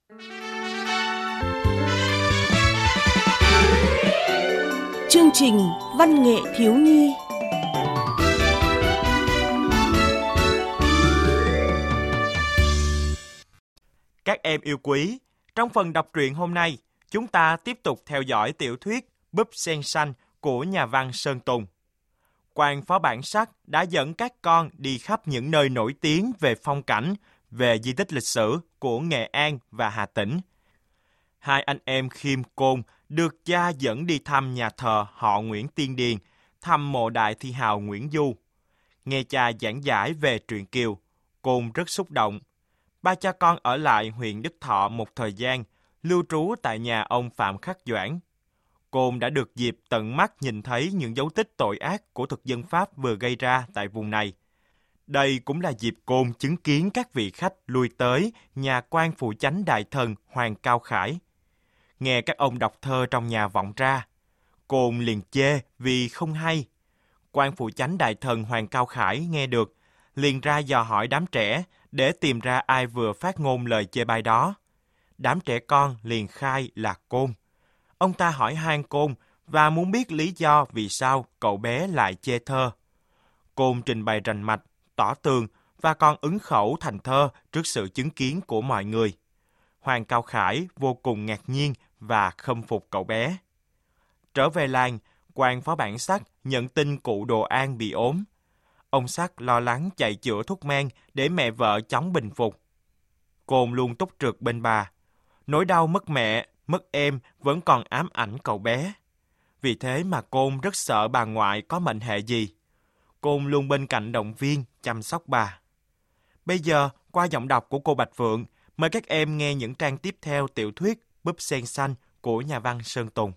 Chương trình Văn nghệ thiếu nhi. Các em yêu quý, trong phần đọc truyện hôm nay, chúng ta tiếp tục theo dõi tiểu thuyết Búp Sen Xanh của nhà văn Sơn Tùng. Quan phó bản sắc đã dẫn các con đi khắp những nơi nổi tiếng về phong cảnh, về di tích lịch sử của Nghệ An và Hà Tĩnh. Hai anh em Khiêm Côn được cha dẫn đi thăm nhà thờ họ Nguyễn Tiên Điền, thăm mộ đại thi hào Nguyễn Du. Nghe cha giảng giải về truyện Kiều, Côn rất xúc động. Ba cha con ở lại huyện Đức Thọ một thời gian, lưu trú tại nhà ông Phạm Khắc Doãn. Côn đã được dịp tận mắt nhìn thấy những dấu tích tội ác của thực dân Pháp vừa gây ra tại vùng này. Đây cũng là dịp Côn chứng kiến các vị khách lui tới nhà quan phụ chánh đại thần Hoàng Cao Khải. Nghe các ông đọc thơ trong nhà vọng ra, Côn liền chê vì không hay. Quan phụ chánh đại thần Hoàng Cao Khải nghe được, liền ra dò hỏi đám trẻ để tìm ra ai vừa phát ngôn lời chê bai đó. Đám trẻ con liền khai là Côn. Ông ta hỏi han Côn và muốn biết lý do vì sao cậu bé lại chê thơ. Côn trình bày rành mạch, tỏ tường và còn ứng khẩu thành thơ trước sự chứng kiến của mọi người. Hoàng Cao Khải vô cùng ngạc nhiên và khâm phục cậu bé. Trở về làng, quan phó bản sắc nhận tin cụ Đồ An bị ốm. Ông sắc lo lắng chạy chữa thuốc men để mẹ vợ chóng bình phục. Côn luôn túc trực bên bà. Nỗi đau mất mẹ, mất em vẫn còn ám ảnh cậu bé. Vì thế mà Côn rất sợ bà ngoại có mệnh hệ gì. Côn luôn bên cạnh động viên, chăm sóc bà. Bây giờ, qua giọng đọc của cô Bạch Phượng, mời các em nghe những trang tiếp theo tiểu thuyết Búp Sen Xanh của nhà văn Sơn Tùng.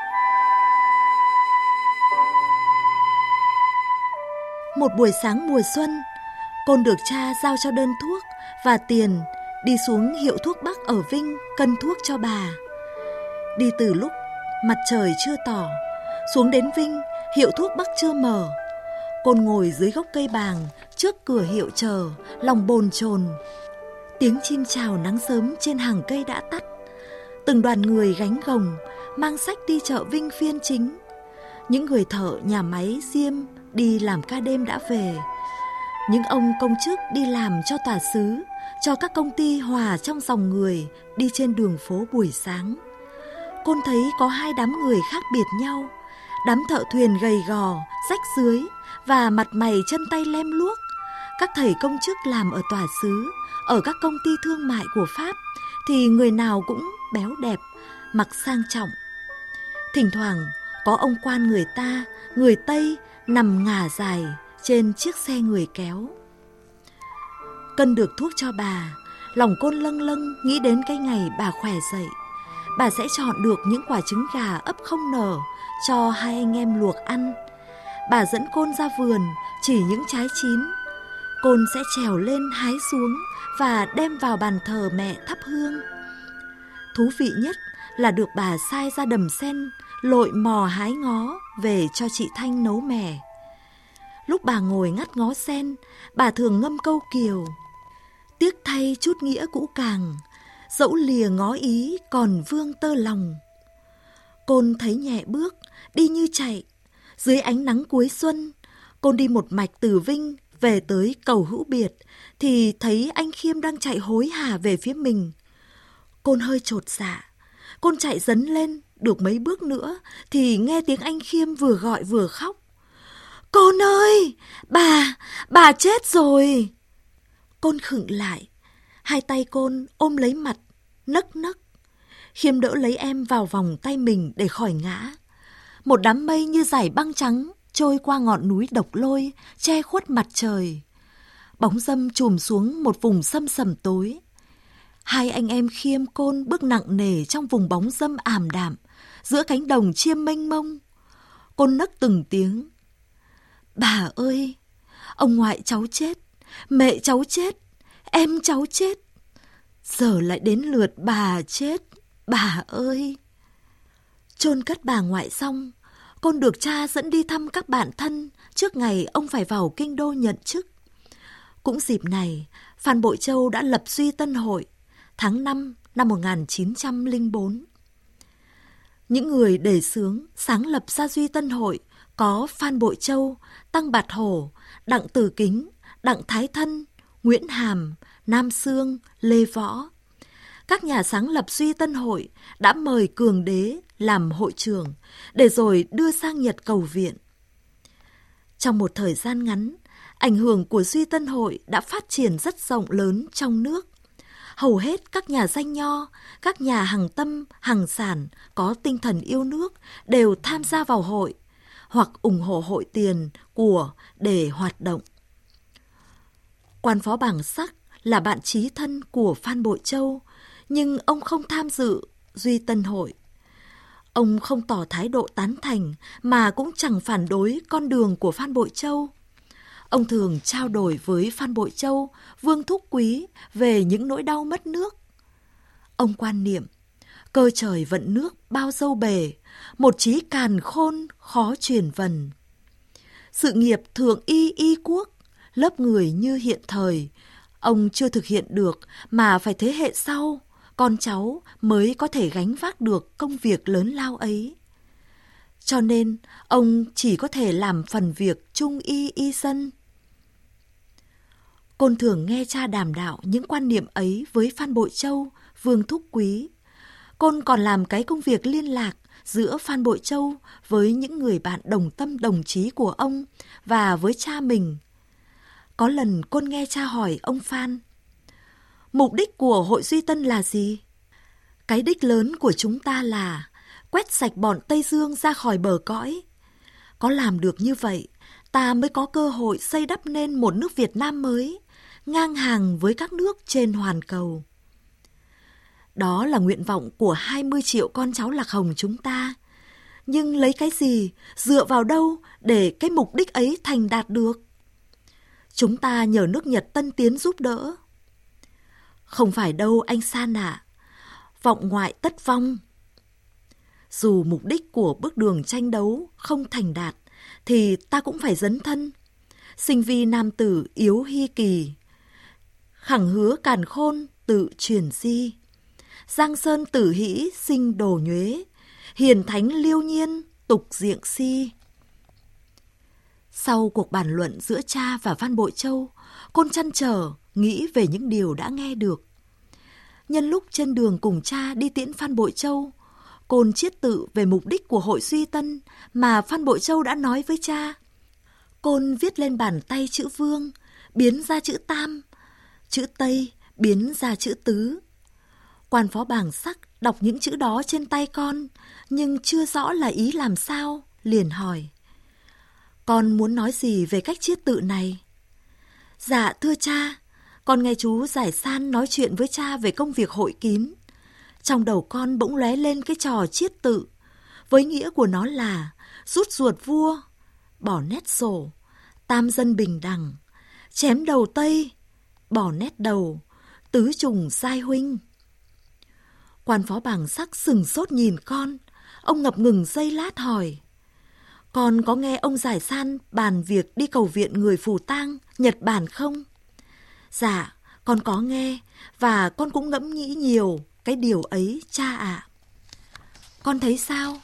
Một buổi sáng mùa xuân, Côn được cha giao cho đơn thuốc và tiền đi xuống hiệu thuốc Bắc ở Vinh cân thuốc cho bà. Đi từ lúc mặt trời chưa tỏ, xuống đến Vinh, hiệu thuốc Bắc chưa mở. Côn ngồi dưới gốc cây bàng trước cửa hiệu chờ, lòng bồn chồn. Tiếng chim chào nắng sớm trên hàng cây đã tắt. Từng đoàn người gánh gồng, mang sách đi chợ Vinh phiên chính. Những người thợ nhà máy diêm đi làm ca đêm đã về. Những ông công chức đi làm cho tòa xứ, cho các công ty hòa trong dòng người đi trên đường phố buổi sáng. Côn thấy có hai đám người khác biệt nhau. Đám thợ thuyền gầy gò, rách rưới và mặt mày chân tay lem luốc. Các thầy công chức làm ở tòa xứ, ở các công ty thương mại của Pháp thì người nào cũng béo đẹp, mặc sang trọng. Thỉnh thoảng có ông quan người ta, người Tây nằm ngả dài trên chiếc xe người kéo. Cân được thuốc cho bà, lòng Côn lâng lâng nghĩ đến cái ngày bà khỏe dậy. Bà sẽ chọn được những quả trứng gà ấp không nở cho hai anh em luộc ăn. Bà dẫn Côn ra vườn chỉ những trái chín. Côn sẽ trèo lên hái xuống và đem vào bàn thờ mẹ thắp hương. Thú vị nhất là được bà sai ra đầm sen lội mò hái ngó về cho chị Thanh nấu mè. Lúc bà ngồi ngắt ngó sen, bà thường ngâm câu Kiều: tiếc thay chút nghĩa cũ càng, dẫu lìa ngó ý còn vương tơ lòng. Côn thấy nhẹ bước, đi như chạy. Dưới ánh nắng cuối xuân, Côn đi một mạch từ Vinh về tới cầu Hữu Biệt thì thấy anh Khiêm đang chạy hối hả về phía mình. Côn hơi chột dạ. Côn chạy dấn lên được mấy bước nữa thì nghe tiếng anh Khiêm vừa gọi vừa khóc: Côn ơi, bà chết rồi. Côn khựng lại. Hai tay Côn ôm lấy mặt, nấc nấc. Khiêm đỡ lấy em vào vòng tay mình để khỏi ngã. Một đám mây như dải băng trắng trôi qua ngọn núi Độc Lôi, che khuất mặt trời. Bóng râm trùm xuống một vùng sâm sầm tối. Hai anh em Khiêm Côn bước nặng nề trong vùng bóng râm ảm đạm, giữa cánh đồng chiêm mênh mông. Côn nấc từng tiếng: bà ơi, ông ngoại cháu chết, mẹ cháu chết, em cháu chết. Giờ lại đến lượt bà chết, bà ơi. Chôn cất bà ngoại xong, Côn được cha dẫn đi thăm các bạn thân trước ngày ông phải vào kinh đô nhận chức. Cũng dịp này, Phan Bội Châu đã lập Duy Tân Hội, tháng 5 năm 1904. Những người đề xướng sáng lập ra Duy Tân Hội có Phan Bội Châu, Tăng Bạt Hổ, Đặng Từ Kính, Đặng Thái Thân, Nguyễn Hàm, Nam Xương, Lê Võ. Các nhà sáng lập Duy Tân Hội đã mời Cường Đế làm hội trưởng để rồi đưa sang Nhật cầu viện. Trong một thời gian ngắn, ảnh hưởng của Duy Tân Hội đã phát triển rất rộng lớn trong nước. Hầu hết các nhà danh nho, các nhà hằng tâm, hằng sản có tinh thần yêu nước đều tham gia vào hội hoặc ủng hộ hội tiền, của để hoạt động. Quan phó Bảng Sắc là bạn chí thân của Phan Bội Châu, nhưng ông không tham dự Duy Tân Hội. Ông không tỏ thái độ tán thành mà cũng chẳng phản đối con đường của Phan Bội Châu. Ông thường trao đổi với Phan Bội Châu, Vương Thúc Quý về những nỗi đau mất nước. Ông quan niệm, cơ trời vận nước bao dâu bề, một chí càn khôn khó truyền vần. Sự nghiệp thượng y quốc, lớp người như hiện thời, ông chưa thực hiện được mà phải thế hệ sau, con cháu mới có thể gánh vác được công việc lớn lao ấy. Cho nên, ông chỉ có thể làm phần việc trung y dân. Côn thường nghe cha đàm đạo những quan niệm ấy với Phan Bội Châu, Vương Thúc Quý. Côn còn làm cái công việc liên lạc giữa Phan Bội Châu với những người bạn đồng tâm đồng chí của ông và với cha mình. Có lần Côn nghe cha hỏi ông Phan, mục đích của Hội Duy Tân là gì? Cái đích lớn của chúng ta là quét sạch bọn Tây Dương ra khỏi bờ cõi. Có làm được như vậy, ta mới có cơ hội xây đắp nên một nước Việt Nam mới, ngang hàng với các nước trên hoàn cầu. Đó là nguyện vọng của 20 triệu con cháu Lạc Hồng chúng ta. Nhưng lấy cái gì, dựa vào đâu để cái mục đích ấy thành đạt được? Chúng ta nhờ nước Nhật tân tiến giúp đỡ. Không phải đâu anh San ạ. Vọng ngoại tất vong. Dù mục đích của bước đường tranh đấu không thành đạt, thì ta cũng phải dấn thân. Sinh vi nam tử yếu hy kỳ, khẳng hứa càn khôn tự truyền di. Giang sơn tử hĩ sinh đồ nhuế, hiền thánh liêu nhiên tục diệng si. Sau cuộc bàn luận giữa cha và Phan Bội Châu, Côn trăn trở nghĩ về những điều đã nghe được. Nhân lúc trên đường cùng cha đi tiễn Phan Bội Châu, Côn chiết tự về mục đích của Hội Duy Tân mà Phan Bội Châu đã nói với cha. Côn viết lên bàn tay chữ Vương, biến ra chữ Tam, chữ Tây biến ra chữ Tứ. Quan phó Bảng Sắc đọc những chữ đó trên tay con, nhưng chưa rõ là ý làm sao, liền hỏi. Con muốn nói gì về cách chiết tự này? Dạ thưa cha, con nghe chú Giải San nói chuyện với cha về công việc hội kín. Trong đầu con bỗng lóe lên cái trò chiết tự, với nghĩa của nó là rút ruột vua, bỏ nét sổ, tam dân bình đẳng, chém đầu Tây, bỏ nét đầu, tứ trùng giai huynh. Quan phó Bảng Sắc sừng sốt nhìn con, ông ngập ngừng giây lát hỏi. Con có nghe ông Giải San bàn việc đi cầu viện người phù tang Nhật Bản không? Dạ, con có nghe, và con cũng ngẫm nghĩ nhiều cái điều ấy cha ạ. Con thấy sao?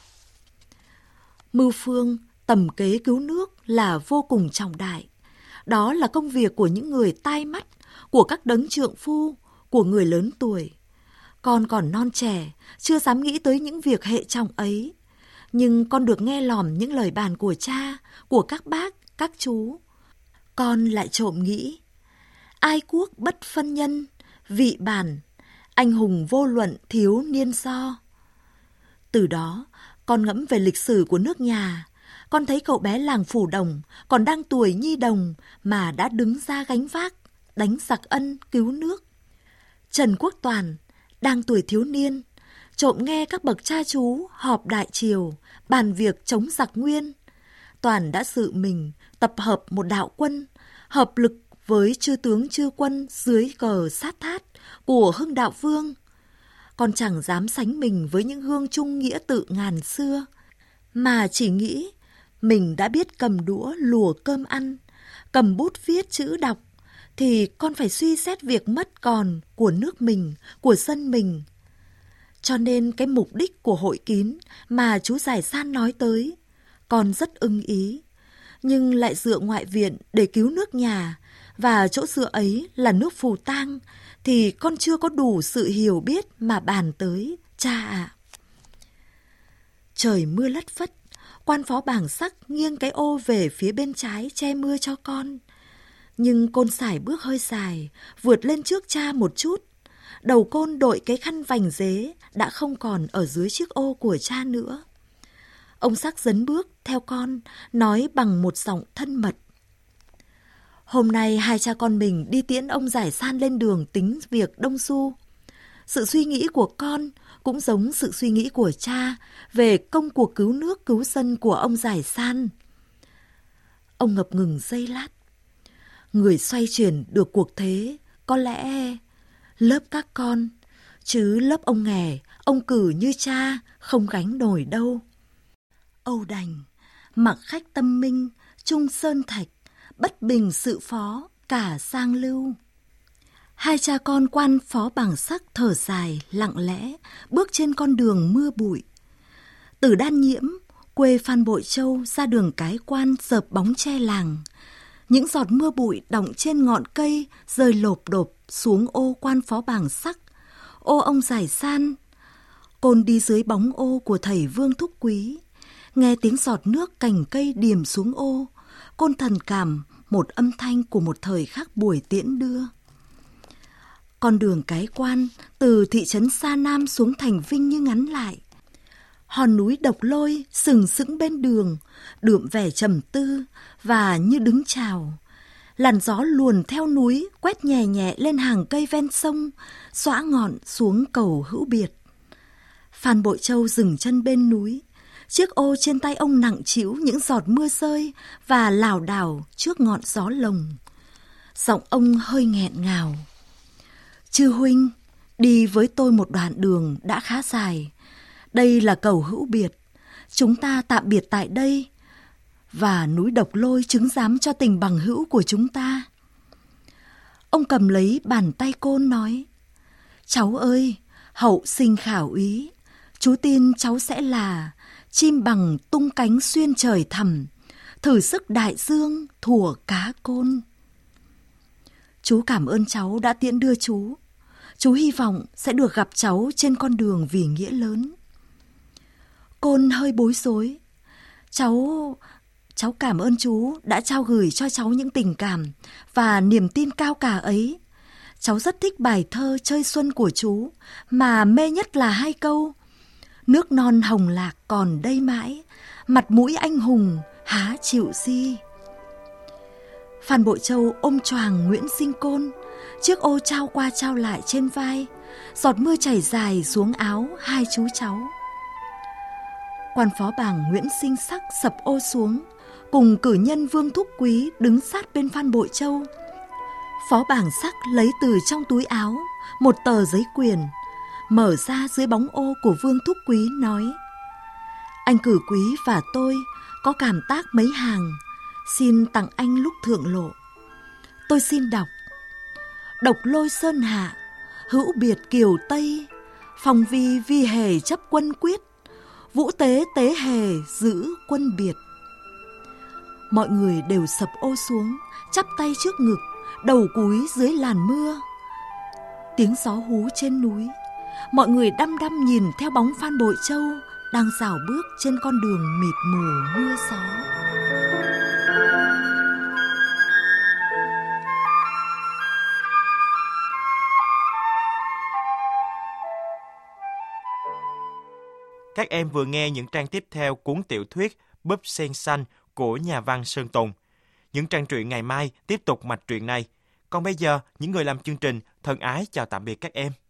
Mưu phương, tầm kế cứu nước là vô cùng trọng đại. Đó là công việc của những người tai mắt, của các đấng trượng phu, của người lớn tuổi. Con còn non trẻ, chưa dám nghĩ tới những việc hệ trọng ấy. Nhưng con được nghe lỏm những lời bàn của cha, của các bác, các chú. Con lại trộm nghĩ, ai quốc bất phân nhân, vị bản, anh hùng vô luận thiếu niên do. Từ đó, con ngẫm về lịch sử của nước nhà. Con thấy cậu bé làng Phủ Đồng còn đang tuổi nhi đồng mà đã đứng ra gánh vác, đánh giặc ân cứu nước. Trần Quốc Toàn đang tuổi thiếu niên, trộm nghe các bậc cha chú họp đại triều, bàn việc chống giặc Nguyên. Toàn đã tự mình tập hợp một đạo quân, hợp lực với chư tướng chư quân dưới cờ sát thát của Hưng Đạo Vương. Con chẳng dám sánh mình với những gương trung nghĩa tự ngàn xưa, mà chỉ nghĩ mình đã biết cầm đũa lùa cơm ăn, cầm bút viết chữ đọc, thì con phải suy xét việc mất còn của nước mình, của dân mình. Cho nên cái mục đích của hội kín mà chú Giải San nói tới, con rất ưng ý, nhưng lại dựa ngoại viện để cứu nước nhà, và chỗ dựa ấy là nước Phù Tang, thì con chưa có đủ sự hiểu biết mà bàn tới, cha ạ. Trời mưa lất phất, quan phó bảng sắc nghiêng cái ô về phía bên trái che mưa cho con. Nhưng côn sải bước hơi dài, vượt lên trước cha một chút. Đầu côn đội cái khăn vành dế đã không còn ở dưới chiếc ô của cha nữa. Ông sắc dấn bước theo con, nói bằng một giọng thân mật. Hôm nay hai cha con mình đi tiễn ông Giải San lên đường tính việc Đông Du. Sự suy nghĩ của con cũng giống sự suy nghĩ của cha về công cuộc cứu nước cứu dân của ông Giải San. Ông ngập ngừng giây lát. Người xoay chuyển được cuộc thế có lẽ lớp các con, chứ lớp ông nghè, ông cử như cha không gánh nổi đâu. Âu đành, mặc khách tâm minh, trung sơn thạch, bất bình sự phó, cả sang lưu. Hai cha con quan phó bảng sắc thở dài, lặng lẽ, bước trên con đường mưa bụi. Từ Đan Nhiễm, quê Phan Bội Châu ra đường Cái Quan dợp bóng tre làng. Những giọt mưa bụi đọng trên ngọn cây rơi lộp độp xuống ô quan phó bảng sắc, ô ông Giải San. Côn đi dưới bóng ô của thầy Vương Thúc Quý, nghe tiếng giọt nước cành cây điềm xuống ô, côn thần cảm một âm thanh của một thời khắc buổi tiễn đưa. Con đường Cái Quan từ thị trấn Sa Nam xuống thành Vinh như ngắn lại. Hòn núi Độc Lôi sừng sững bên đường, đượm vẻ trầm tư và như đứng chào. Làn gió luồn theo núi quét nhẹ nhẹ lên hàng cây ven sông, xõa ngọn xuống cầu Hữu Biệt. Phan Bội Châu dừng chân bên núi. Chiếc ô trên tay ông nặng trĩu những giọt mưa rơi và lảo đảo trước ngọn gió lồng. Giọng ông hơi nghẹn ngào. Chư huynh, đi với tôi một đoạn đường đã khá dài. Đây là cầu Hữu Biệt. Chúng ta tạm biệt tại đây. Và núi Độc Lôi chứng giám cho tình bằng hữu của chúng ta. Ông cầm lấy bàn tay côn nói. Cháu ơi, hậu sinh khảo ý. Chú tin cháu sẽ là chim bằng tung cánh xuyên trời thẳm, thử sức đại dương thủa cá côn. Chú cảm ơn cháu đã tiễn đưa chú. Chú hy vọng sẽ được gặp cháu trên con đường vì nghĩa lớn. Côn hơi bối rối. Cháu cảm ơn chú đã trao gửi cho cháu những tình cảm và niềm tin cao cả ấy. Cháu rất thích bài thơ Chơi Xuân của chú, mà mê nhất là hai câu. Nước non hồng lạc còn đây mãi, mặt mũi anh hùng há chịu di. Phan Bội Châu ôm choàng Nguyễn Sinh Côn, chiếc ô trao qua trao lại trên vai, giọt mưa chảy dài xuống áo hai chú cháu. Quan phó bảng Nguyễn Sinh Sắc sập ô xuống, cùng cử nhân Vương Thúc Quý đứng sát bên Phan Bội Châu. Phó bảng Sắc lấy từ trong túi áo một tờ giấy quyền, mở ra dưới bóng ô của Vương Thúc Quý nói: Anh cử quý và tôi có cảm tác mấy hàng, xin tặng anh lúc thượng lộ. Tôi xin đọc: Độc Lôi sơn hạ, Hữu Biệt kiều Tây, Phong vi vi hề chấp quân quyết, Vũ tế tế hề giữ quân biệt. Mọi người đều sập ô xuống, chắp tay trước ngực, đầu cúi dưới làn mưa. Tiếng gió hú trên núi. Mọi người đăm đăm nhìn theo bóng Phan Bội Châu đang rảo bước trên con đường mịt mù mưa gió. Các em vừa nghe những trang tiếp theo cuốn tiểu thuyết Búp Sen Xanh của nhà văn Sơn Tùng. Những trang truyện ngày mai tiếp tục mạch truyện này. Còn bây giờ, những người làm chương trình thân ái chào tạm biệt các em.